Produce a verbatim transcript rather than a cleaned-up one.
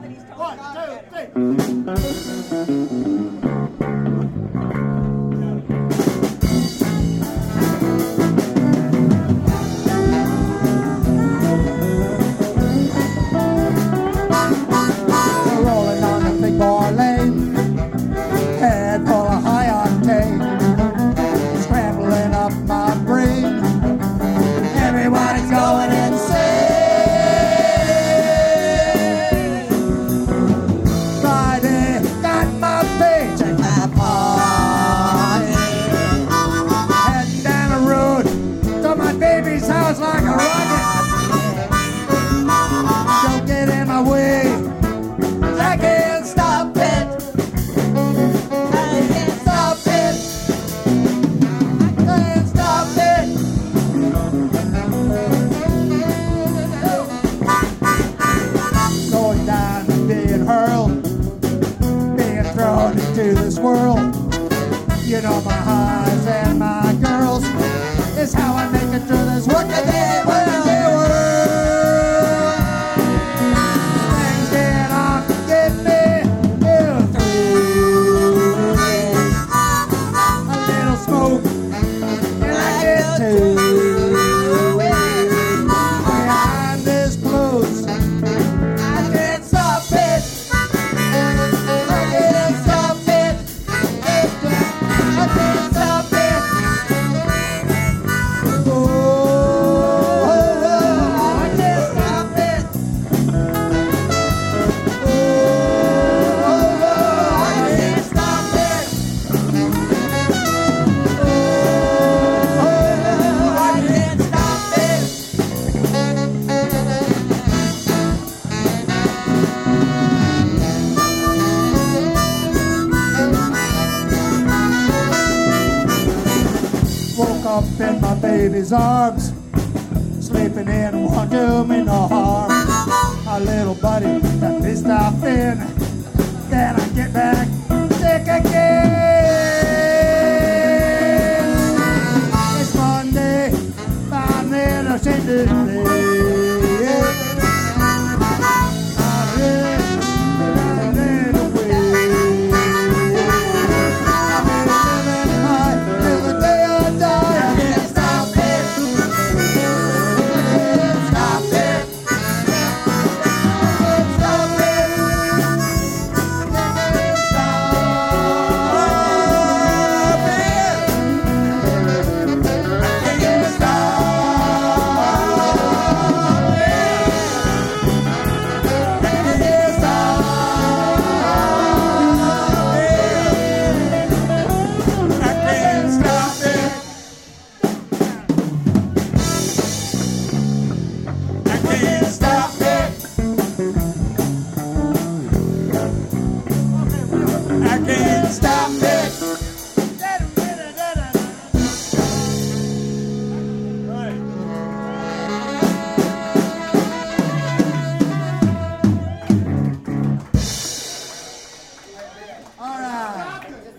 One, two, three. Rolling on the big boy lane, head full of high octane, scrambling up my brain. Everybody's going insane. Friday, got my paycheck at party. Heading down the road to my baby's house like a rocket. Don't get in my way, I can't stop it. I can't stop it. I can't stop it. Going down and being hurled, being thrown into this world. You know my highs and my girls is how I make it through this workaday world. Things get on, get me through. A little smoke and I get to behind this clothes. I can't stop it. I can't stop it. I can't stop it. Oh, I can't stop it. Oh, I can't stop it. Oh, I can't stop it. Woke up in my baby's arms, sleeping in won't do me no harm. My little buddy that pissed off in, then I get back sick again. It's Monday, I'm in a shady day. I'm running away. I'll be living high till the day I die. I can't stop it. I can't stop it. I can't stop it. I can't stop it. I can't stop it. Stop it.